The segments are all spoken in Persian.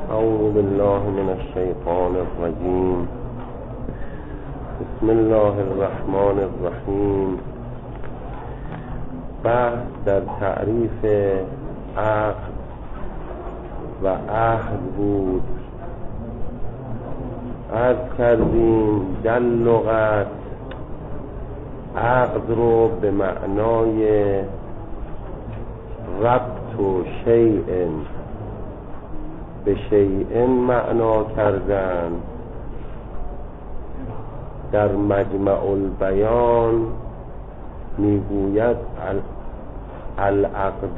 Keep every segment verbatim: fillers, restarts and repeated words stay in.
اعوذ بالله من الشیطان الرجیم. بسم الله الرحمن الرحیم. بحث در تعریف عقد و عهد بود. عرض کردیم در لغت عقد رو به معنای ربط و شیء به شیء معنا کردن. در مجمع البیان میگوید العقد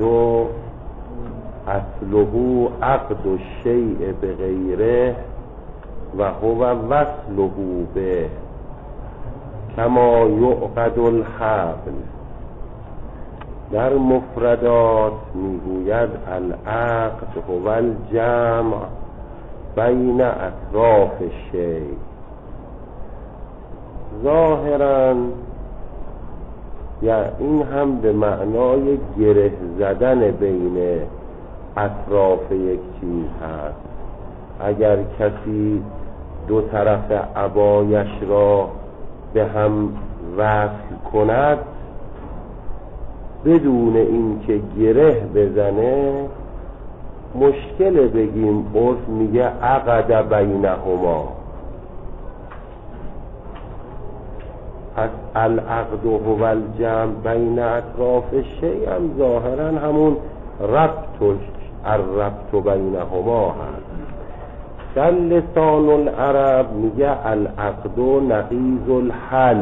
اصله عقد الشیء بغیره و هو وصله به کما یعقد الحبل. در مفردات میگوید العقد هو الجمع بین اطراف الشیء. ظاهراً یا این هم به معنای گره زدن بین اطراف یک چیز هست. اگر کسی دو طرف عبایش را به هم وصل کند بدون اینکه گره بزنه، مشکل بگیم عرف میگه عقد بینهما. پس العقد هو الجمع بین اطراف الشیء هم ظاهرا همون ربط الربط بینهما هست. در لسان العرب میگه العقد نقیض الحل.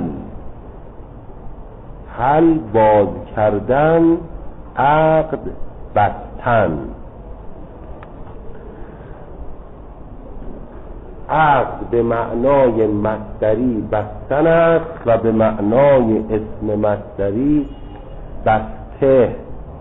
حل باز کردن، عقد بستن. عقد به معنای مصدری بستن است و به معنای اسم مصدری بسته،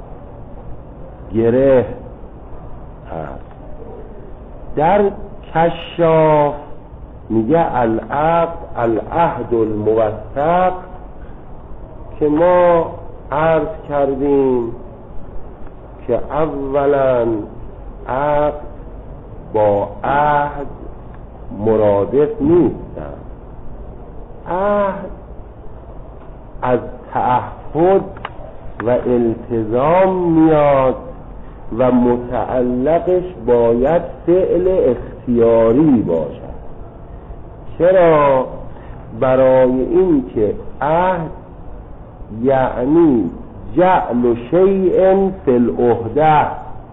گره است. در کشاف میگه العقد العهد الموثق که ما عرض کردیم که اولا عقد با عهد مرادف نیستن. عهد از تعهد و التزام میاد و متعلقش باید فعل اختیاری باشد. چرا؟ برای این که عهد یعنی جعل شیء فی العهده،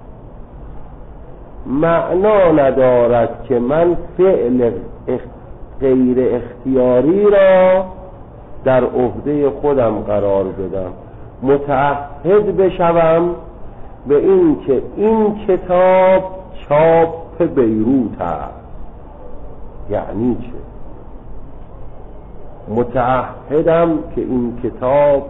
معنا ندارد که من فعل غیر اختیاری را در عهده خودم قرار بدم، متعهد بشوم به این که این کتاب چاپ بیروت است. یعنی چه؟ متعهدم که این کتاب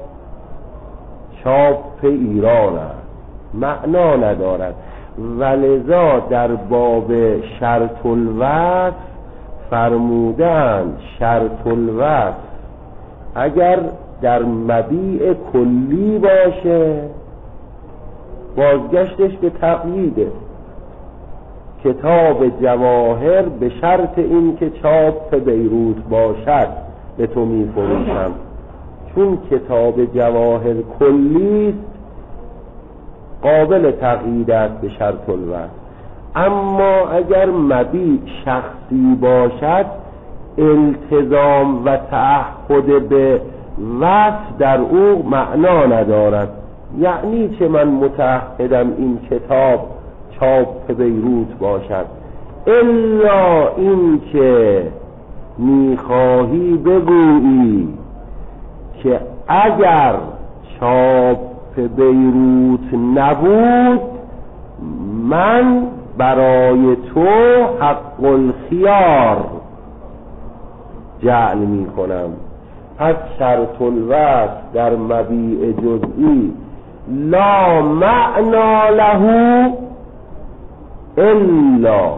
چاپ ایران است، معنا ندارد. ولذا در باب شرط الوصف فرمودند شرط الوصف اگر در مبیع کلی باشه بازگشتش به تقییده. کتاب جواهر به شرط این که چاپ بیروت باشد به تو می فروشم. چون کتاب جواهر کلیست قابل تقیید است به شرط الوصف. اما اگر مبیع شخصی باشد التزام و تعهد به وصف در او معنا ندارد. یعنی چه من متعهدم این کتاب چاپ بیروت باشد؟ الا این که میخواهی بگویی که اگر چاپ بیروت نبود من برای تو حق الخیار جعل می کنم. پس شرط الوصف در مبیع جزئی لا معنا له الا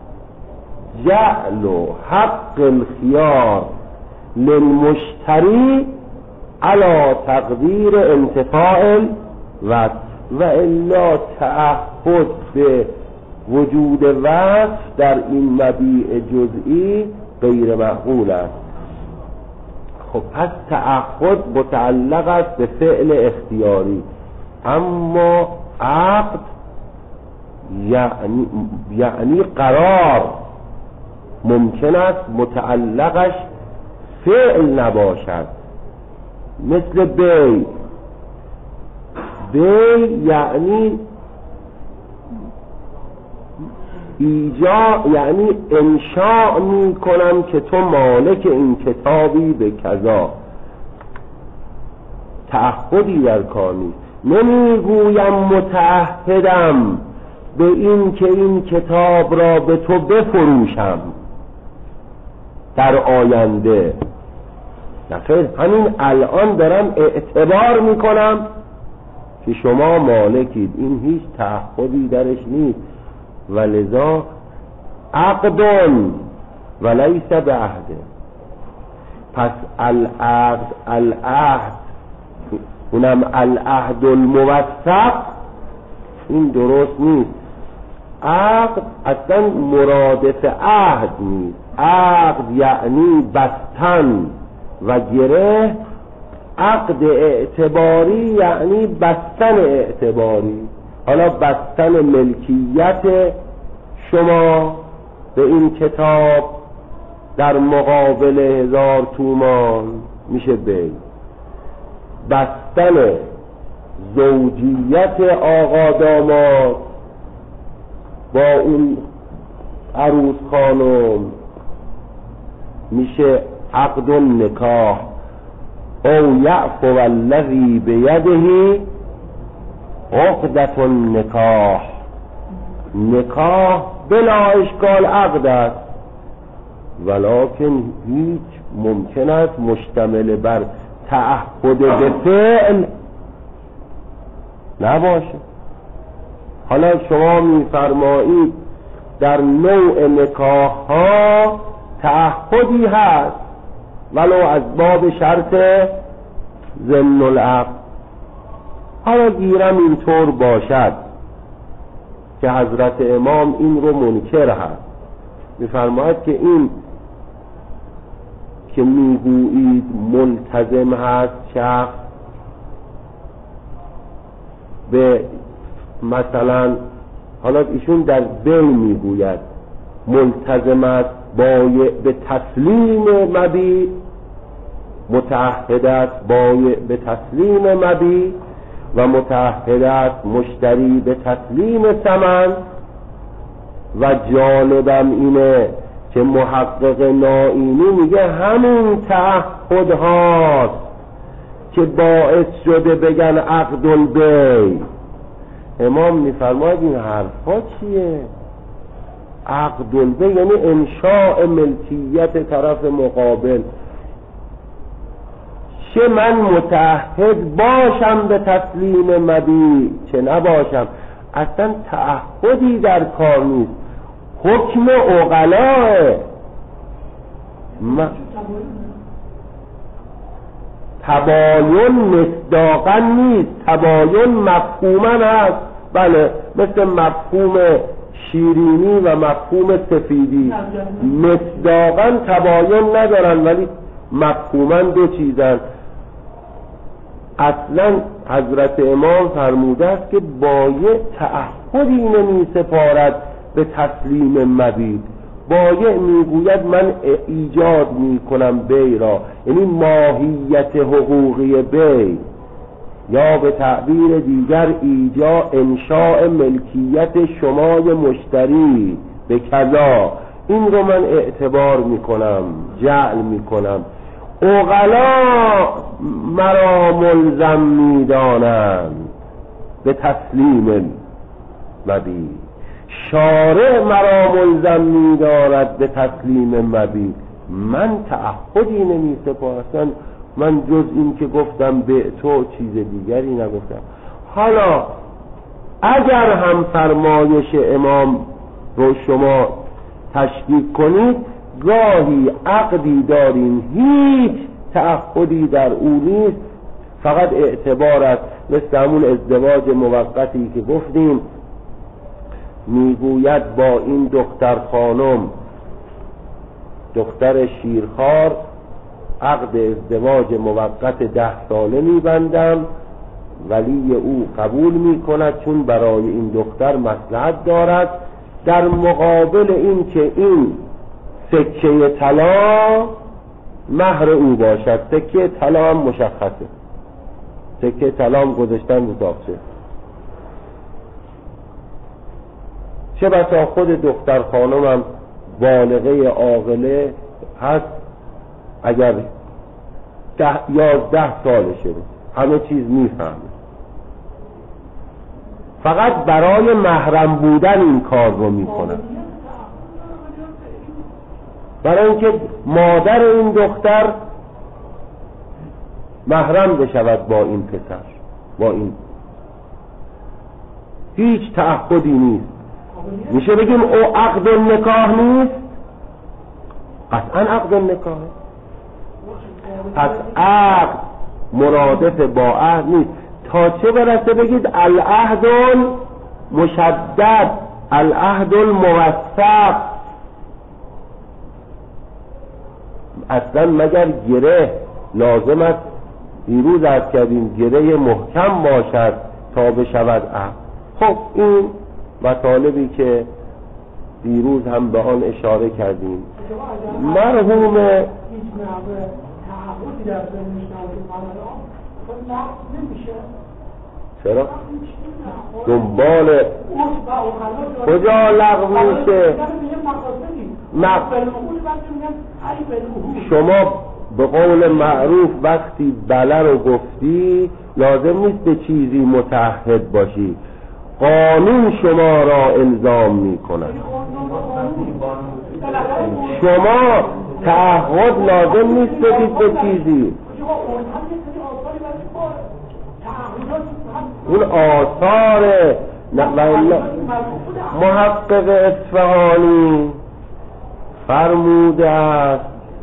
جعل حق الخيار للمشتری على تقدیر انتفاع و و الا تعهد به وجود وصف در این مبیع جزئی غیر معقول است. خب پس تعهد متعلق است به فعل اختیاری، اما عقد یعنی یعنی قرار ممکن است متعلقش فعل نباشد، مثل بی. بی یعنی ایجا، یعنی انشاء می کنم که تو مالک این کتابی به کذا. تعهدی در کار نیست. نمیگویم متعهدم به این که این کتاب را به تو بفروشم در آینده، نخیر، همین الان دارم اعتبار میکنم که شما مالکید. این هیچ تعهدی درش نیست. ولذا عقد ولیس بعهد. پس العقد، العهد، اونم العهد الموثق، این درست نیست. عقد اصلا مرادف عهد نیست. عقد یعنی بستن و گره. عقد اعتباری یعنی بستن اعتباری. حالا بستن ملکیت شما به این کتاب در مقابل هزار تومان میشه بی. بستن زوجیت آقا داماد با اون عروس خانم میشه عقد نکاح. او یعفو الذی بیده عقدة النکاح. نکاح بلا اشکال عقد است، ولکن هیچ ممکن است مشتمل بر تعهد به فعل نباشه. حالا شما میفرمایید در نوع نکاح ها تعهدی هست ولو از باب شرط ضمن العقد. حالا گیرم اینطور باشد که حضرت امام این رو منکر هست، میفرماید که این که میگویید ملتزم هست شخص به مثلا، حالا ایشون در بی میگوید ملتزم است بایع به تسلیم مبیع، متعهد است بایع به تسلیم مبیع و متعهد است مشتری به تسلیم ثمن. و جالبم اینه که محقق نائینی میگه همین تعهد هاست که باعث شده بگن عقد البیع. امام میفرماید این حرفا چیه؟ عقد البیع یعنی انشاء ملکیت طرف مقابل. چه من متعهد باشم به تسلیم مبیع چه نباشم، اصلا تعهدی در کار نیست، حکم عقلاه. تباین مصداقا نیست، تباین مفهوما هست. بله، مثل مفهوم شیرینی و مفهوم سفیدی. مصداقا تباین ندارن ولی مفهوما دو چیزن. اصلا حضرت امام فرموده است که بایع تعهدی نمی سپارد به تسلیم مبیع. بایع میگوید من ایجاد میکنم بی را، یعنی ماهیت حقوقی بی، یا به تعبیر دیگر ایجا انشاء ملکیت شمای مشتری به کذا، این رو من اعتبار میکنم، جعل میکنم. عقلا مرا ملزم میدانند به تسلیم مبیع، شارع مرا ملزم می‌دارد به تسلیم مبیع. من تعهدی نمی سپارم، من جز این که گفتم به تو چیز دیگری نگفتم. حالا اگر هم فرمایش امام رو شما تشکیک کنید، گاهی عقدی داریم هیچ تعهدی در او نیست، فقط اعتبار است، مثل همون ازدواج موقتی که گفتیم میگوید با این دختر خانم دختر شیرخوار عقد ازدواج موقت ده ساله میبندم، ولی او قبول میکند چون برای این دختر مصلحت دارد، در مقابل این که این سکه طلا مهر او باشد. سکه طلا هم مشخصه، سکه طلا هم گذاشتن رو داغچه. چه بسا خود دختر خانم هم بالغه عاقله هست، اگر ده یازده سالشه همه چیز میفهمه، فقط برای محرم بودن این کار رو میکنه، برای اینکه مادر این دختر محرم بشود با این پسر، با این هیچ تعهدی نیست. میشه بگیم او عقد نکاح نیست؟ قطعا عقد نکاح. پس عقد مرادف با عهد نیست. تا چه برسه بگید العهد مشدد، العهد الموثق. اصلا مگر گره لازم است دیروز عرض کردیم گره محکم باشد تا بشود عقد. خب این مطالبی که دیروز هم به آن اشاره کردیم. مرحوم چرا؟ دنبال کجا لغو میشه؟ شما به قول معروف وقتی بله رو گفتی لازم نیست به چیزی متعهد باشی، قانون شما را الزام می کند. شما تعهد لازم نیست بدید به چیزی. اون آثار محقق اصفهانی فرموده است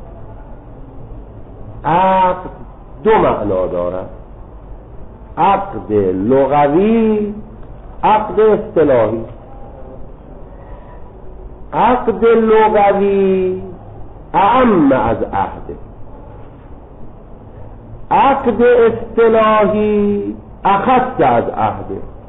عقد دو معنا دارد، عقد لغوی، عقد اصطلاحی. عقد لغوی اعم از عهد، عقد اصطلاحی اخص از عهد.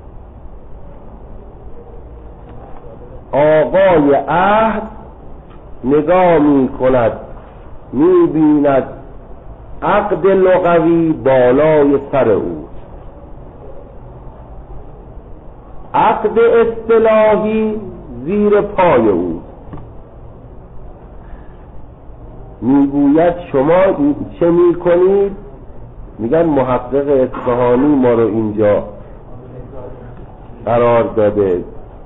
آقای عهد نگاه می کند می بیند عقد لغوی بالای سر او، عقد اصطلاحی زیر پای او. میگوید شما چه میکنید؟ میگن محقق اصفهانی ما رو اینجا قرار داده.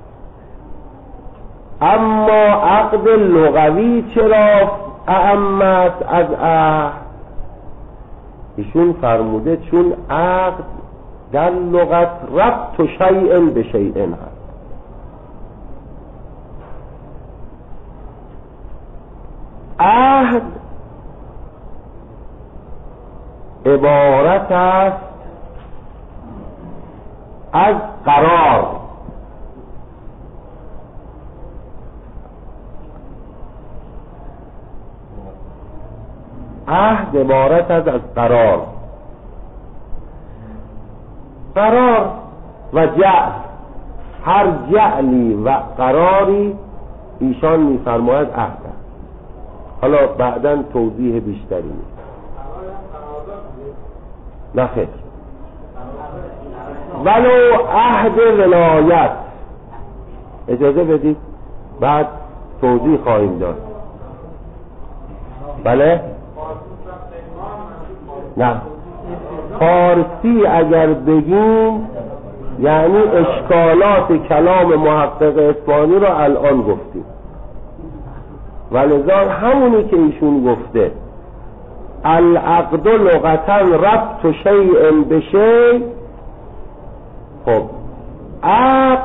اما عقد لغوی چرا اعم است از عهد؟ ایشون فرموده چون عقد در لغت ربط شیء به شیء هست. عهد عبارت است از قرار. عهد عبارت است از قرار. قرار و جعل، هر جعلی و قراری ایشان می‌فرماید عهد است. حالا بعداً توضیح بیشتری می‌دم. نه خیر، ولو عهد ولایت، اجازه بدید بعد توضیح خواهیم داد. بله؟ نه، فارسی اگر بگیم یعنی اشکالات کلام محقق اصفهانی رو الان گفتیم، ولذا همونی که ایشون گفته العقد لغتا ربط شیء به شیء. خب عقد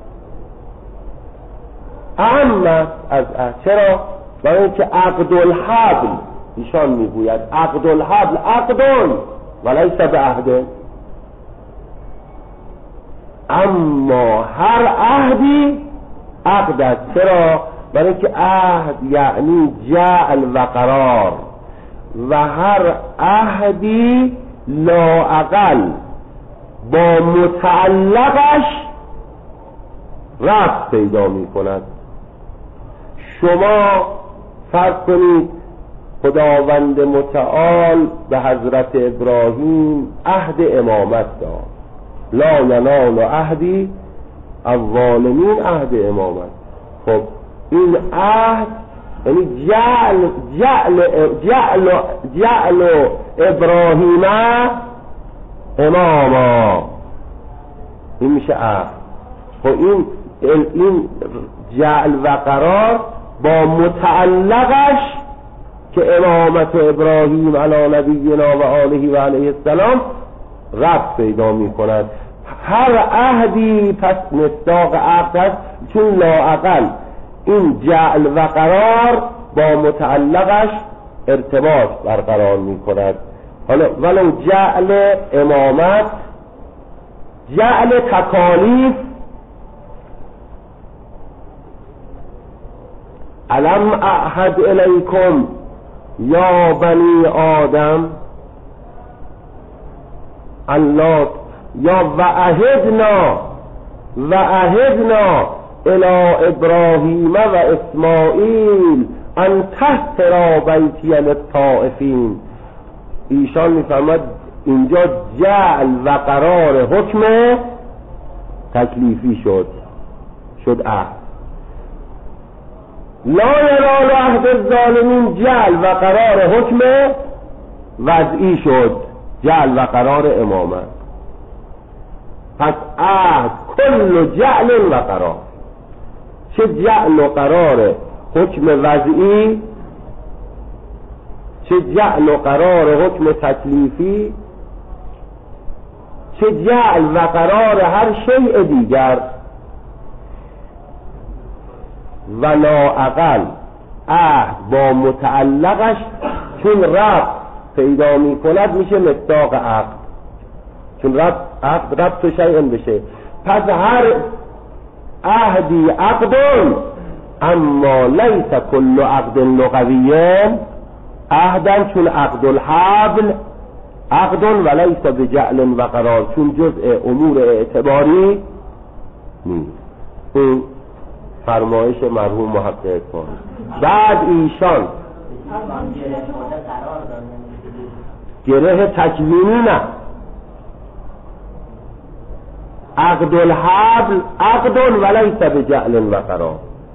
اعم از عهد. چرا؟ برای اینکه عقد الحبل ایشان میگوید عقد الحبل عقد ولیس بعهد. اما هر عهدی عقد است. چرا؟ برای اینکه عهد یعنی جعل و قرار و هر عهدی لااقل با متعلقش ربط پیدا می کند. شما فرض کنید خداوند متعال به حضرت ابراهیم عهد امامت داد، لا ینال عهدی الظالمین، عهد امامت. خب این عهد یعنی جعل جعل جعل جعل ابراهیم اماما، این میشه عهد. خب این این جعل و قرار با متعلقش که امامت ابراهیم علی نبینا و آله و علیه السلام ربط پیدا می کند. هر عهدی پس مصداق عهد است، چون لااقل این جعل و قرار با متعلقش ارتباط برقرار می کند. حالا ولو جعل امامت، جعل تکالیف، الم اعهد الیکم یا بنی آدم الله، یا و عهدنا و عهدنا الی ابراهیم و اسماعیل ان طهرا بیتی للطائفین. ایشان میفرماد اینجا جعل و قرار حکم تکلیفی شد شد عهد. لا ینال عهد الظالمین جعل و قرار حکم وضعی شد، جعل و قرار امامت. پس عهد کل جعل و قرار، چه جعل و قرار حکم وضعی، چه جعل و قرار حکم تکلیفی، چه جعل و قرار هر شیء دیگر. و لااقل عهد با متعلقش چون ربط پیدا می کند میشه مصداق عقد، چون ربط عقد ربط و شیء بشه. پس هر عهدی عقد، اما لیس کل عقد لغوی عهدا، چون عقد الحبل عقد ولیس بجعل و قرار، چون جزء امور اعتباری نیست. این فرمایش مرحوم محقق کن. بعد ایشان گره تکوینی نه، عقد الحبل عقد ولیس بجعل و قرار،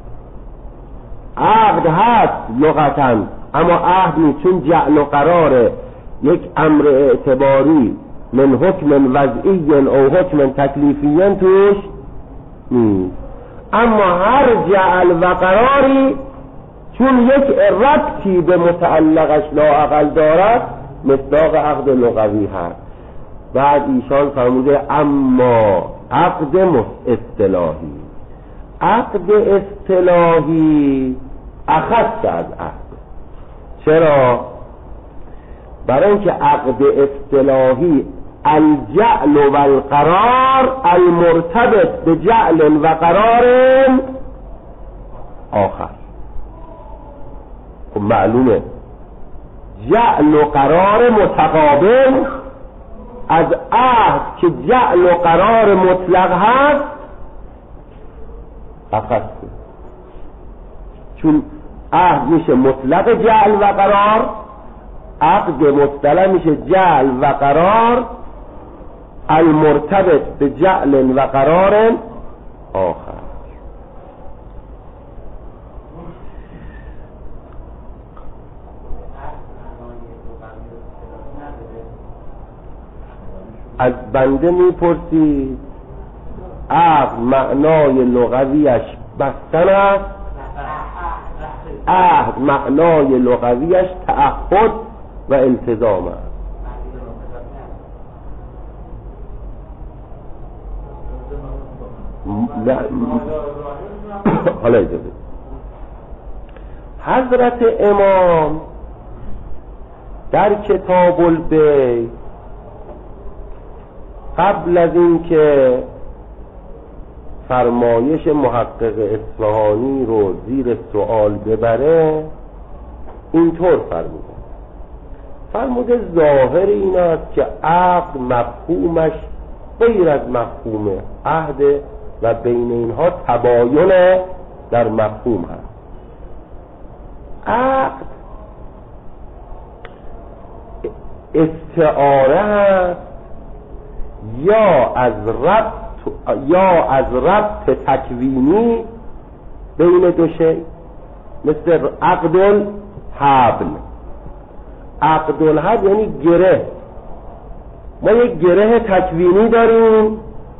عقد هست لغتا اما عهد نیست، چون جعل و قرار یک امر اعتباری من حکم وضعی او حکم تکلیفی توش نیست. اما هر جعل و قراری چون یک ربطی به متعلقش لااقل دارد مصداق عقد لغوی هست. بعد ایشان فرموده اما عقد اصطلاحی، عقد اصطلاحی اخص از عقد. چرا؟ برای اینکه عقد اصطلاحی الجعل و القرار المرتبط به جعل و قرار آخر. خب معلومه جعل و قرار متقابل از عهد که جعل و قرار مطلق هست اخص، چون عهد میشه مطلق جعل و قرار، عقد مصطلح میشه جعل و قرار المرتبط به جعل و قرار آخر. از بنده میپرسی عقد معنای لغویش بستن است، عهد معنای لغویش تعهد و التزام است. حالا اجازه حضرت امام در کتاب البیع قبل از این که فرمایش محقق اصفهانی رو زیر سوال ببره اینطور فرموده فرموده ظاهر این است که عقد مفهومش غیر از مفهوم عهد و بین اینها تباین در مفهوم هست. عقد استعاره هست یا از ربط یا از ربط تکوینی بین دو شی، مثل عقد الحبل. عقد الحبل یعنی گره. ما یک گره تکوینی داریم،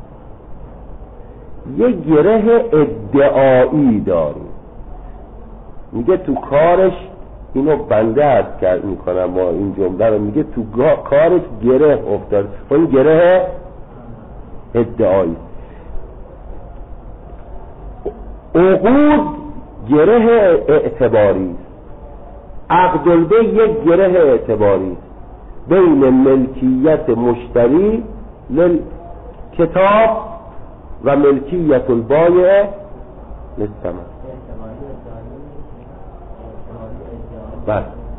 یک گره ادعایی داریم. میگه تو کارش، اینو بنده عرض کرد میکنم ما این جمله رو، میگه تو کارش گره افتاد. اون گره ادعایی. عقود گره اعتباری، عقد البیع یک گره اعتباری بین ملکیت مشتری للکتاب و ملکیت البایع للثمن. بس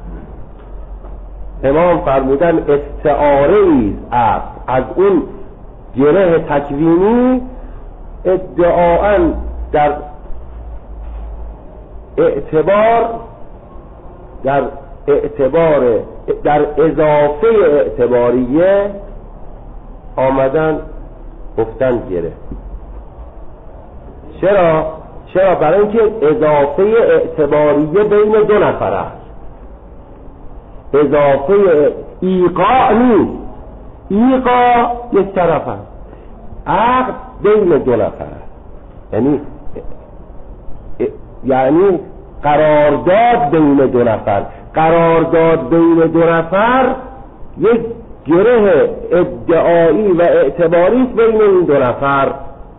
امام فرمودن استعاره ایست از اون گره تکوینی ادعاءً در اعتبار در اعتبار در اضافه اعتباریه آمدن گفتن گره. چرا؟ چرا؟ برای اینکه اضافه اعتباریه بین دو نفر است. اضافه ایقاع نیست. ایقاع یک طرف است، عقد بین دو نفر است. یعنی یعنی قرارداد بین دو نفر. قرارداد بین دو نفر یک گره ادعایی و اعتباری است بین این دو نفر،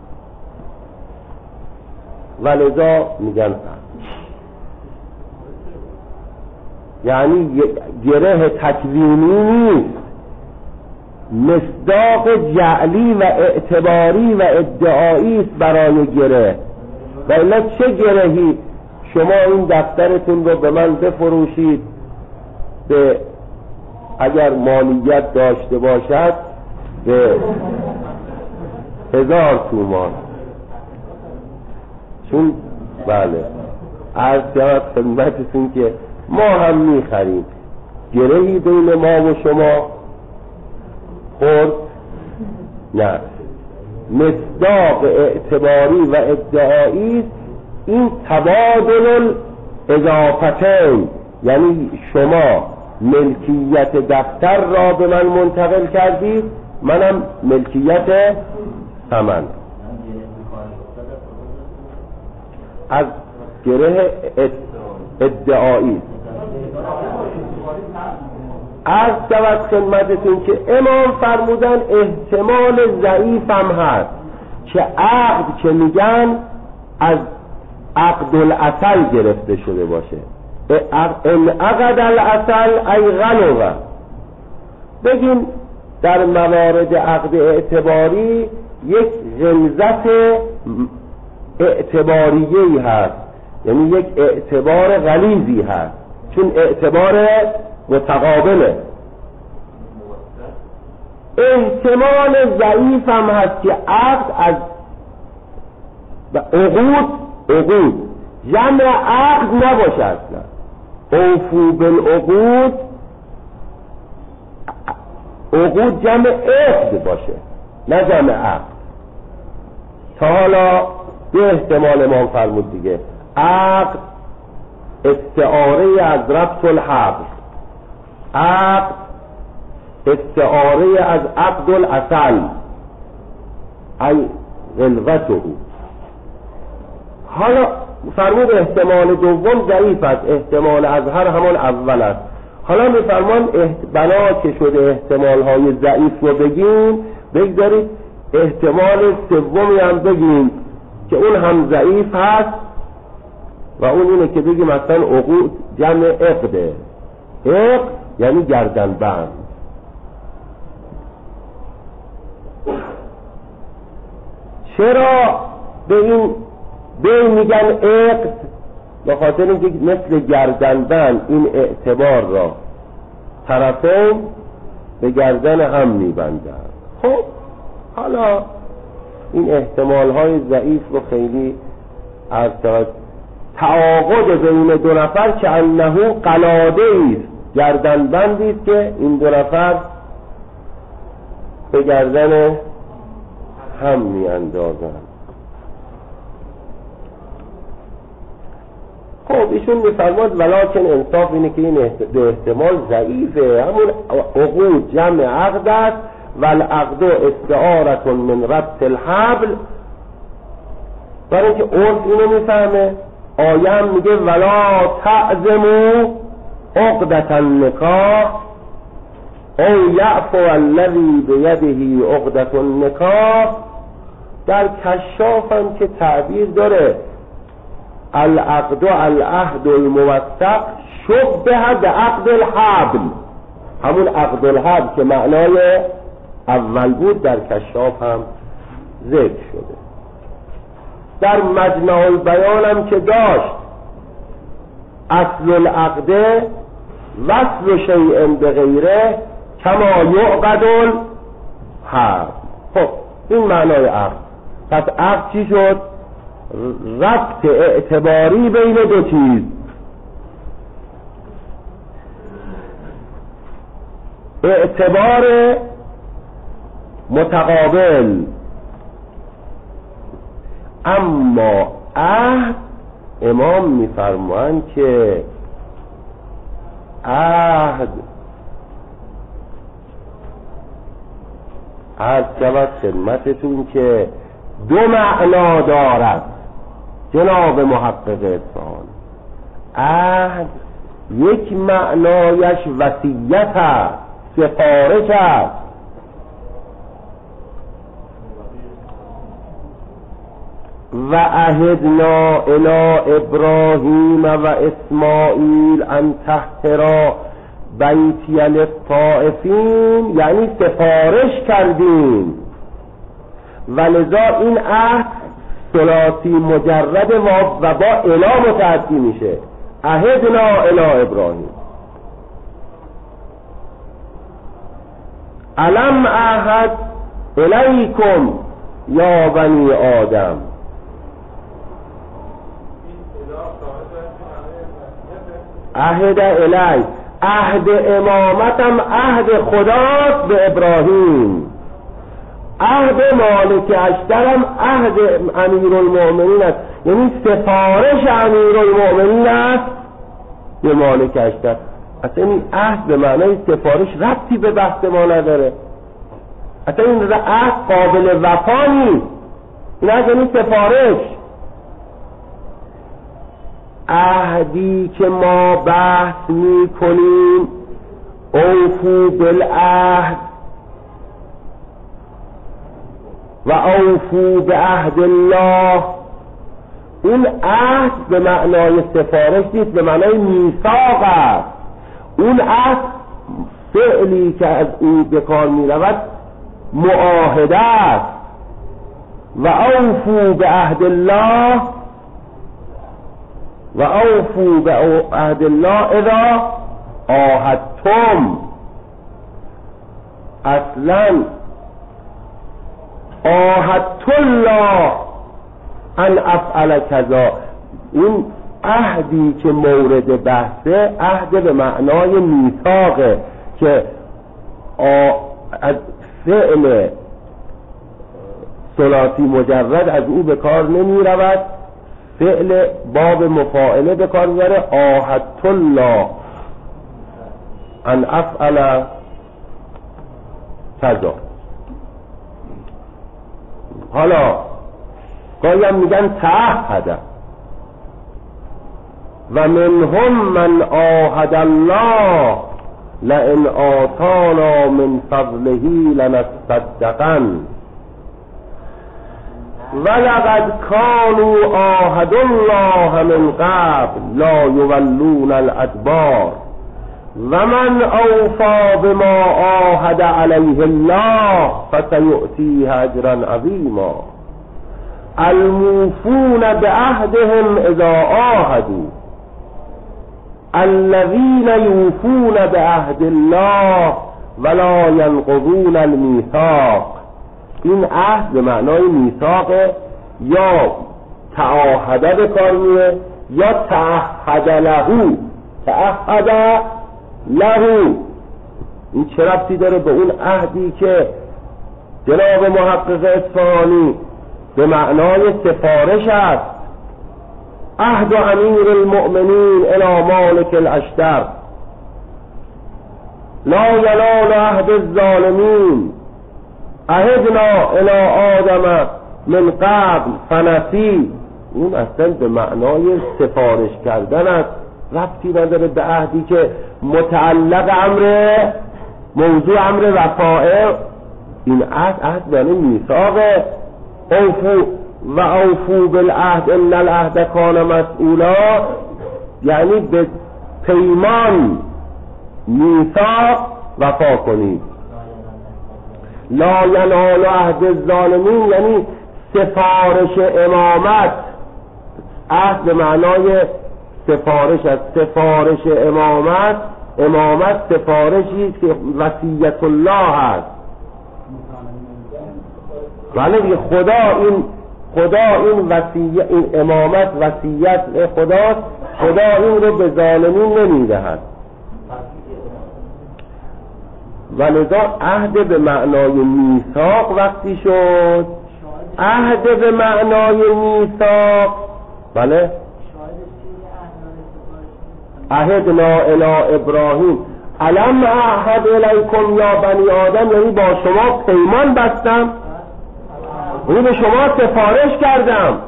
ولذا میگن یعنی گره تکوینی نیست، مصداق جعلی و اعتباری و ادعایی است برای گره. و الا چه گرهی؟ شما این دفترتون رو به من بفروشید به، اگر مالیت داشته باشد، به هزار تومان. چون بله عرض شود خدمتتون که ما هم میخریم، گرهی بین ما و شما خورد؟ نه، مصداق اعتباری و ادعایی. این تبادل الاضافتین، یعنی شما ملکیت دفتر را به من منتقل کردید، منم ملکیت ثمن. از گره ادعایی عرض شود خدمتتون که امام فرمودن احتمال ضعیف هم هست که عقد که میگن از عقد الاصل گرفته شده باشه. ان عقد الاصل ای غلوه. بگیم در موارد عقد اعتباری یک غلظت اعتباریه‌ای هست، یعنی یک اعتبار غلیظی هست، چون اعتبار متقابله. احتمال ضعیف هم هست که عقد از عقود عقود جمع عقد نباشه اصلا. اوفو بالعقود، عقود جمع عقد باشه نه جمع عقد. تا حالا دو احتمال امام فرمود دیگه. عقد استعاره از ربط الحبل، عقد استعاره از عقد الاصل ای غلظته. حالا فرمود احتمال دوم ضعیف است، احتمال اظهر همان اول است. حالا میفرمان بنا که شده احتمال های ضعیف رو بگیم، بگذارید احتمال سومی هم بگیم که اون هم ضعیف هست و اون اینه که بگیم مثلا عقود جمع عقده. عقد یعنی گردن بند. چرا به این به این میگن عقد، به خاطر اینکه مثل گردنبند این اعتبار را طرفین به گردن هم میبندن. خب حالا این احتمال های ضعیف رو خیلی ارتباط تعاقد بین دو نفر که انه قلاده است، گردنبندی است که این دو نفر به گردن هم میاندازن. خب ایشون میفرماد ولکن انصاف اینه که این دو احتمال ضعیفه، همون عقود جمع عقد است و العقد استعارة من ربط الحبل. برای اینکه عرف اینو میفهمه، آیه هم میگه ولا تعزموا عقدة النکاح او یعفو الذی بیده عقدة النکاح. در کشاف هم که تعبیر داره العقد العهد الموثق شبه بعقد الحبل، همون عقد الحبل که معنای اول بود در کشاف هم ذکر شده. در مجمع البیان هم که داشت اصل العقد وصل شیء به غیره کما یعقد الحبل. خب این معنای عقد. پس عقد چی شد؟ ربط اعتباری بین دو چیز، اعتبار متقابل. اما عهد امام میفرمایند که عهد عرض شود خدمتتون که دو معنا دارد جناب محقق اصفهان. عهد یک معنایش وصیت است، سفارش است. و عهدنا الی ابراهیم و اسماعیل ان طهرا بیتی للطائفین، یعنی سفارش کردیم. ولذا این عهد ثلاثی مجرد و با الی متعدی میشه. عهدنا الی ابراهیم الم اعهد الیکم یا بنی آدم. عهد الی، عهد امامتم عهد خداست به ابراهیم. عهد مالک اشترم عهد امیرالمؤمنین است، یعنی سفارش امیرالمؤمنین است به مالک اشتر. اصلا این عهد به معنای سفارش ربطی به بحث ما نداره. اصلا این عهد قابل وفا نیست، این عهد یعنی سفارش. عهدی که ما بحث می کنیم اوفو بالعهد و اوفو به عهد الله، اون عهد به معنای سفارش نیست، به معنای میثاق است. اون عهد فعلی که از او به کار می رود معاهده است. و اوفو به عهد الله و اوفو به عهد الله اذا عاهدتم. اصلا عاهدت الله ان افعل کذا، این عهدی که مورد بحثه عهد به معنای میثاقه که از فعل ثلاثی مجرد از او به کار نمی رود، فعل باب مفاعله به کار میبره. عاهدت الله ان افعل کذا. حالا گاهی هم میگن تعهد و منهم من عاهد الله لئن آتانا من فضله لنصدقن ولقد كانوا عاهدوا الله من قبل لا يولون الادبار ومن اوفى بما عاهد عليه الله فسيؤتيه اجرا عظيما. الموفون بعهدهم اذا عاهدوا الذين یوفون بعهد الله ولا ينقضون الميثاق. این عهد به معنای میثاق یا تعاهده به کار میه یا تعهد له. تعهد له این چه ربطی داره به اون عهدی که جناب محقق اصفهانی به معنای سفارش است؟ عهد امیر المؤمنین الی مالک الاشتر لا ینال عهد الظالمین عهدنا الی آدم من قبل فنسی. اون اصلا به معنای سفارش کردن است، ربطی نداره به عهدی که متعلق امر موضوع امر وفائه. این عهد عهد یعنی میثاق. اوفو و اوفو بالعهد ان العهد کان مسئولا، یعنی به پیمان میثاق وفا کنید. لا ینال عهد الظالمین یعنی سفارش امامت. عهد به معنای سفارش است. سفارش امامت، امامت سفارشی که وصیت الله است. ولی دیگه خدا این خدا این وصیت، این امامت وصیت خداست. خدا این رو به ظالمین نمیدهد. ولذا عهد به معنای میثاق وقتی شد، عهد به معنای میثاق، بله، عهدنا الی ابراهیم الم اعهد الیکم یا بنی آدم، یعنی با شما پیمان بستم، یعنی به شما سفارش کردم.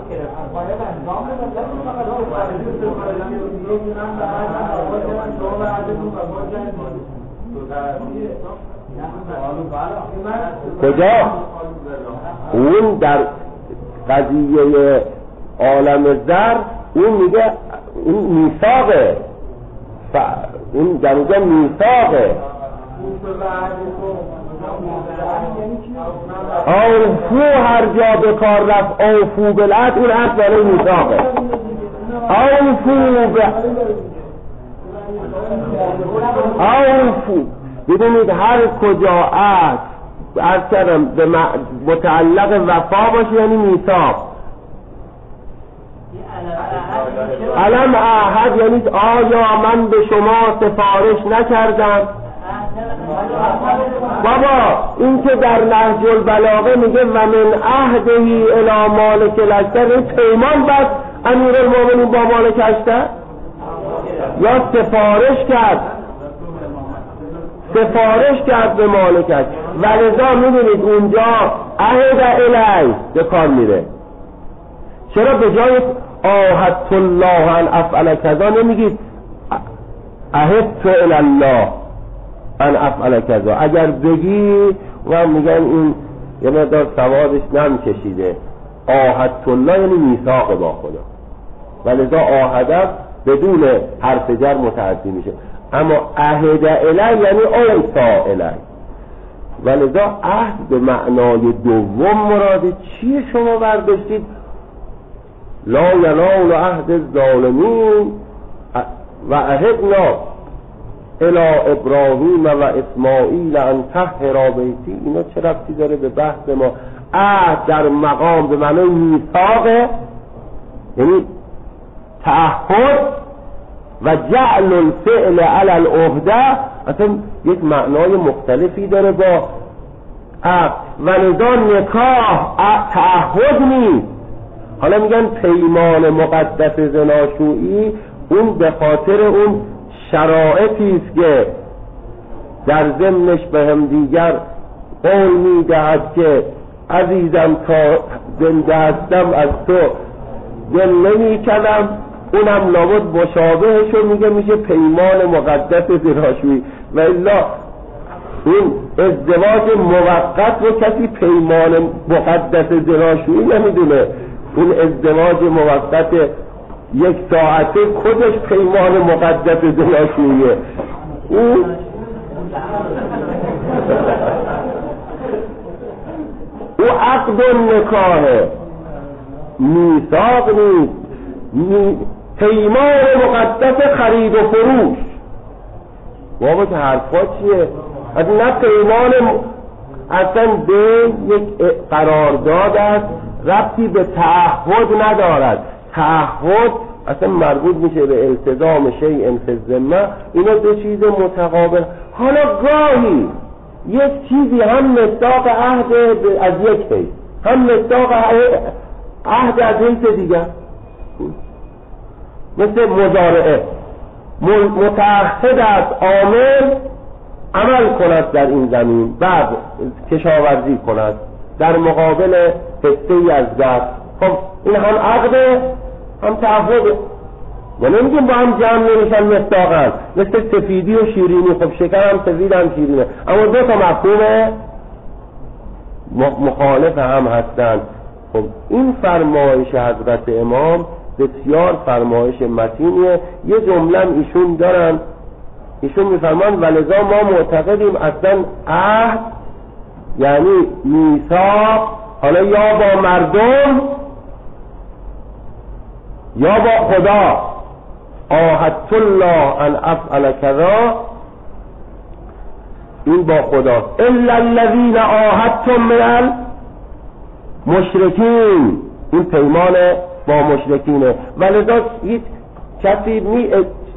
کجا؟ اون در قضیه عالم زر اون میگه این میثاقه، این در اونجا میثاقه. اوفو هر جا به کار رفت اوفو بالعهد، اون عهد برای میثاقه. اوفو ب... اوفو ببینید هر کجا عهد از کردم به متعلق وفا باشه یعنی میثاق. علم اعهد یعنی آیا من به شما سفارش نکردم؟ بابا این که در نهج البلاغه میگه و من عهدهی الی مالک الاشتر، پیمان بست امیر المؤمنین با مالک الاشتر یا سفارش کرد؟ سفارش کرد به مالک الاشتر. ولذا میدونید اونجا عهد الی به کار میره. چرا به جای عاهدت الله ان افعل کذا نمیگید عهدت الی الله ان افعل کذا؟ اگر بگی و میگن این یه مقدار سوادش نم کشیده. عاهدت الله یعنی میثاق با خدا، ولذا عاهده بدون حرف جر متعدی میشه. اما عهد الی یعنی اوصا الی، ولذا عهد به معنای دوم مراد چیه شما برداشتید؟ لا ینال عهد الظالمین و عهدنا الی ابراهیم و اسماعیل ان طهر بیتی. اینا چه ربطی داره به بحث ما؟ عهد در مقام به معنای میثاق یعنی تعهد و جعل الفعل علی العهده اصلا یک معنای مختلفی داره با عهد. ولذا نکاح تعهد نیست. حالا میگن پیمان مقدس زناشویی، اون به خاطر اون شرایطی است که در ضمنش به هم دیگر قول میدهد که عزیزم تا زنده هستم از تو دل نمی کنم، اونم لابد مشابهشو میگه میشه پیمان مقدس زناشویی. و الا این ازدواج موقت رو کسی پیمان مقدس زناشویی نمیدونه. اون ازدواج موقت یک ساعته خودش پیمان مقدس زناشوییه. اون او عقد نکاهه. میثاق نیست، می... پیمان مقدس خرید و فروش. بابا که حرفا چیه؟ از نه پیمان م... اصلا به یک قرارداد است، ربطی به تعهد ندارد. تعهد اصلا مربوط میشه به التزام شیء فی الذمه. اینا دو چیز متقابل. حالا گاهی یک چیزی هم مصداق عهد از یک حیث، هم مصداق عهد از حیث دیگر، مثل مضارعه. متعهد است عامل عمل کند در این زمین، بعد کشاورزی کند در مقابل حصه‌ای از دست. خب این هم عقده هم تعهده. و نمیگیم با هم جمع نمیشن مصداقن، مثل سفیدی و شیرینی. خب شکر هم سفید هم شیرینه، اما دو تا مفهوم مخالف هم هستند. خب این فرمایش حضرت امام بسیار فرمایش متینیه. یه جمله ایشون دارن، ایشون میفرمان ولذا ما معتقدیم اصلا عهد یعنی میثاق، حالا یا با مردم یا با خدا. عاهدت الله ان افعل کذا، این با خدا. الا الذین عاهدتم من المشرکین، این پیمان با مشرکینه. ولذا هیچ کسی می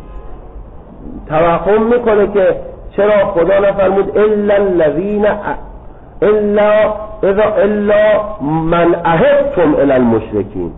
توهم میکنه که چرا خدا نفرمود الا الذین الا اذا الا من عهدتم الی المشرکین،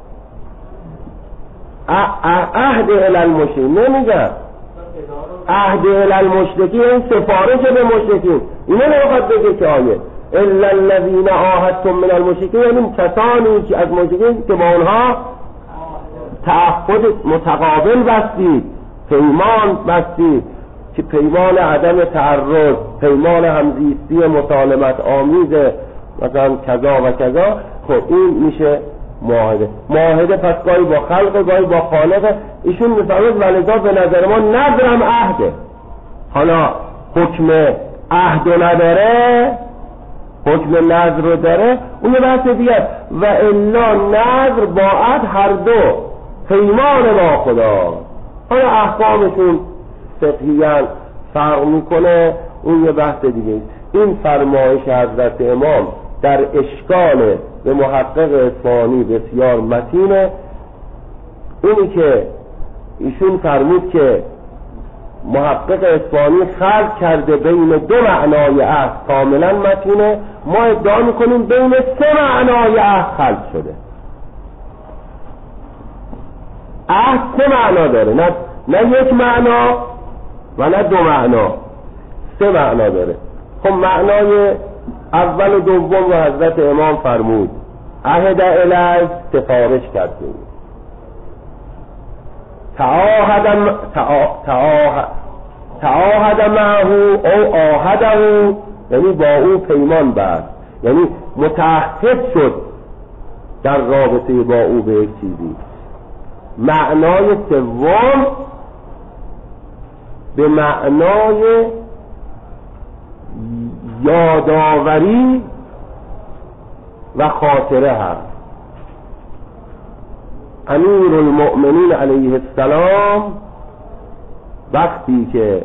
عهد الی المشرکین نمیگه، عهد الی المشرکین این سفارش به مشرکین. اینو نمیخواد بگه که آیه الا الذین عاهدتم من المشرکین، یعنی کسانی که از مشرکین که با اونها تعهد متقابل بستید، پیمان بستید، که پیمان عدم تعرض، پیمان همزیستی مسالمت آمیز، مثلا کذا و کذا. خب این میشه معاهده. معاهده پس گاهی با خلق، گاهی با خالق. ایشون میفرماید ولذا به نظر ما نظرم عهده. حالا حکم عهد رو نداره، حکم نظر رو داره، اون یه بحث دیگه. و الا نظر با عهد هر دو پیمان با خدا. حالا احکامشون فقهیاً فرق میکنه، اون یه بحث دیگه. این فرمایش حضرت امام در اشکال به محقق اصفهانی بسیار متینه. اینی که ایشون فرمود که محقق اصفهانی خلط کرده بین دو معنای عهد کاملا متینه. ما ادعا میکنیم بین سه معنای عهد خلط شده. عهد سه معنا داره، نه نه یک معنا و نه دو معنا، سه معنا داره. خب معنای اول و دوم و حضرت امام فرمود عهد الیه، سفارش کرده، تعاهد تعاهد تعاهد معه او عاهده، یعنی با او پیمان بست، یعنی متعهد شد در رابطه با او به یک چیزی. معنای سوم به معنای یادآوری و خاطره هست. امیر المؤمنین علیه السلام وقتی که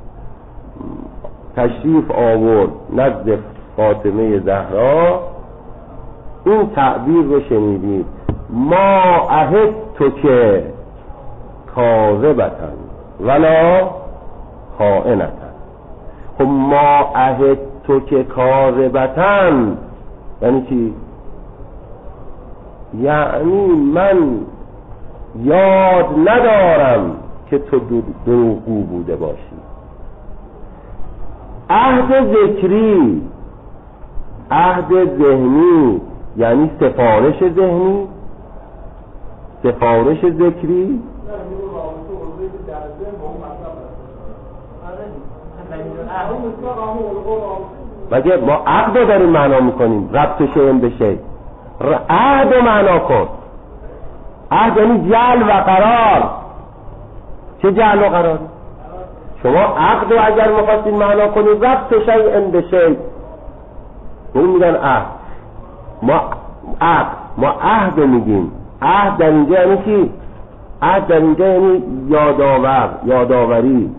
تشریف آورد نزد فاطمه زهرا این تعبیر رو شنیدید: ما عهد تو که کاذبتن ولا خائنتن. خب ما عهد تو که کاذبتن یعنی چی؟ یعنی من یاد ندارم که تو دروغگو بوده باشی. عهد ذکری، عهد ذهنی یعنی سفارش ذهنی، سفارش ذکری. مگه ما عقد رو داریم معنا میکنیم؟ ربط شیء به شیء. عهد رو معنا کن. عهد یعنی جعل و قرار. چه جعل و قرار؟ شما عقد رو اگر میخواستین معنا کنید ربط شیء به شیء، اون میگن عهد. ما عقد ما عهد میگیم. عهد در اینجا یعنی چی؟ عهد در اینجا یعنی یادآور، یادآوری.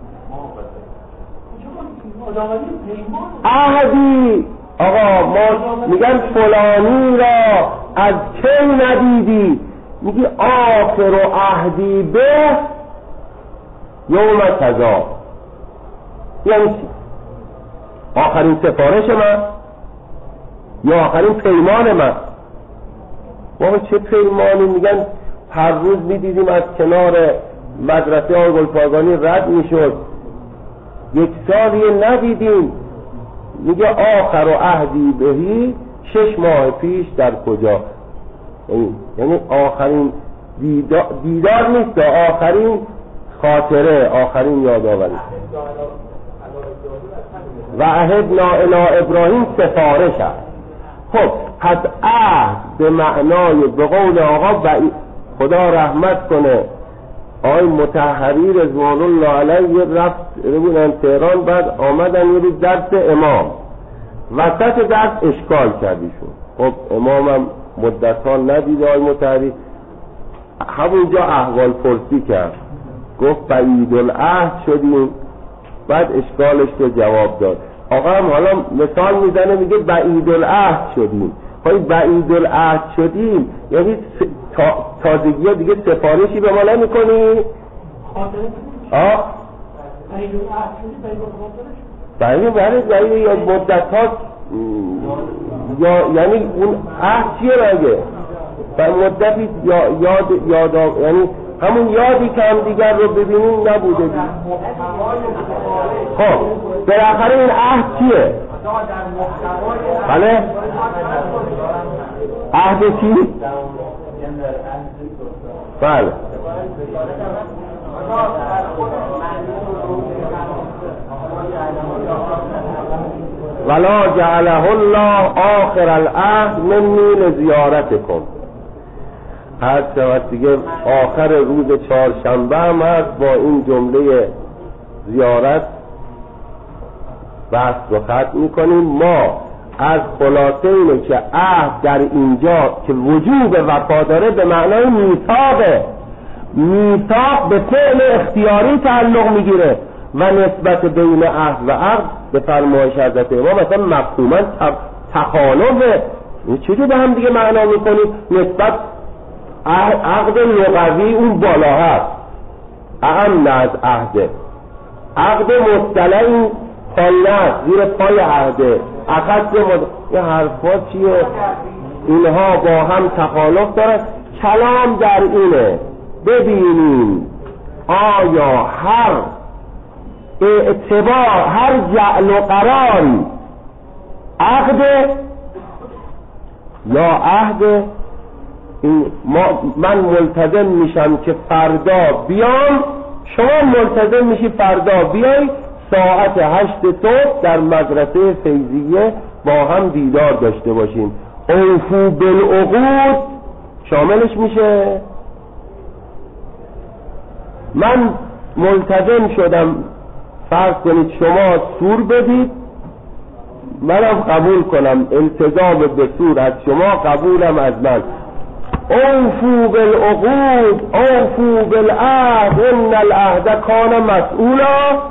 عهدی آقا ما میگن فلانی را از کی ندیدی، میگی آخر و عهدی به یوم کذا. یعنی چی؟ آخرین سفارش من یا آخرین پیمان من. بابا چه پیمانی؟ میگن هر روز میدیدیم از کنار مدرسه آقای گلپایگانی رد میشد، یک سالی ندیدیم. میگه آخر و عهدی بهی، شش ماه پیش در کجا؟ یعنی آخرین دیدار, دیدار نیست، آخرین خاطره، آخرین یادآوری. و عهدنا الی ابراهیم سفارش است. خب پس عهد به معنای به قول آقا بعید، خدا رحمت کنه، آقای مطهری رضوان الله علیه رفت بودن تهران، بعد آمدن یه روز درس امام، وسط درس اشکال کردیشون. خب امامم مدت ها ندید آقای مطهری، همونجا احوال پرسی کرد، گفت بعید العهد شدیم، بعد اشکالش رو جواب داد. آقا هم حالا مثال میزنه میگه بعید العهد شدیم. خب بعید العهد شدیم یعنی تا تازگی ها دیگه سفارشی به ما نمی کنی؟ آه بعید بعید بعید یا مدت ها یا یعنی اون عهد چیه بگه و مدتی یا یاد یاد یعنی همون یادی که هم دیگر رو ببینیم نبوده دید. خب بالاخره این عهد چیه؟ بله عهد چی؟ بله ولا جعله الله آخر العهد منی لزیارتکم. هر شود دیگه آخر روز چهارشنبه هم هست، با این جمله زیارت بحث رو ختم میکنیم. ما از خلاصه اینه که عهد در اینجا که وجوب وفا داره به معنای میثاقه. میثاق به فعل اختیاری تعلق میگیره و نسبت بین عهد و عقد به فرمایش حضرت امام مثلا مفهوما تخالفه. چجوری به هم دیگه معنا میکنیم؟ نسبت عقد لغوی اون بالا هست، اهم از عهده. عقد مصطلحی پایه زیر پای عهده، اخذ مد... یه حرفا چیه؟ اینها با هم تخالف دارن. کلام در اینه ببینیم آیا هر اعتبار، هر جعل و قراری عقد یا عهد. این ما من ملتزم میشم که فردا بیام، شما ملتزم میشی فردا بیای ساعت هشت صبح در مدرسه فیضیه با هم دیدار داشته باشیم. اوفو بالعقود شاملش میشه. من ملتزم شدم، فرض کنید شما سور بدید، منم قبول کنم، التزام به سور از شما، قبولم از من. اوفو بالعقود اوفو بالعهد ان العهد کان مسئولا.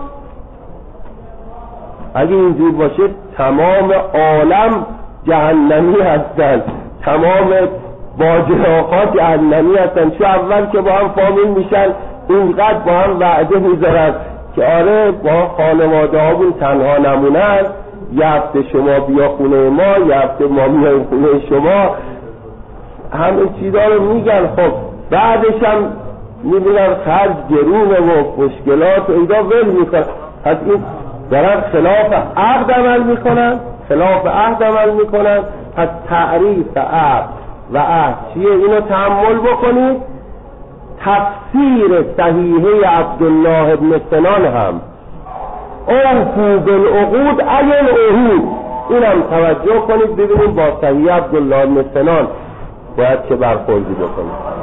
اگه اینجور باشه تمام عالم جهنمی هستن، تمام باجراقات جهنمی هستن. چون اول که با هم فامیل میشن اینقدر با هم وعده میذارن که آره با خانواده هامون تنها نمونن، یه هفته شما بیا خونه ما، یه هفته ما میایم خونه شما، همه چیزا رو میگن. خب بعدش هم میبینن خرج گرونه و مشکلات و اینا ول میکنن. پس این دارن خلاف عقد عمل میکنن، خلاف عهد عمل میکنن. پس تعریف عقد و عهد چیه اینو تأمل بکنید. تفسیر صحیحه عبدالله ابن سنان هم اوفو بالعقود ای العهود، اینم توجه کنید ببینید با صحیح عبدالله ابن سنان باید چه برخوردی بکنید.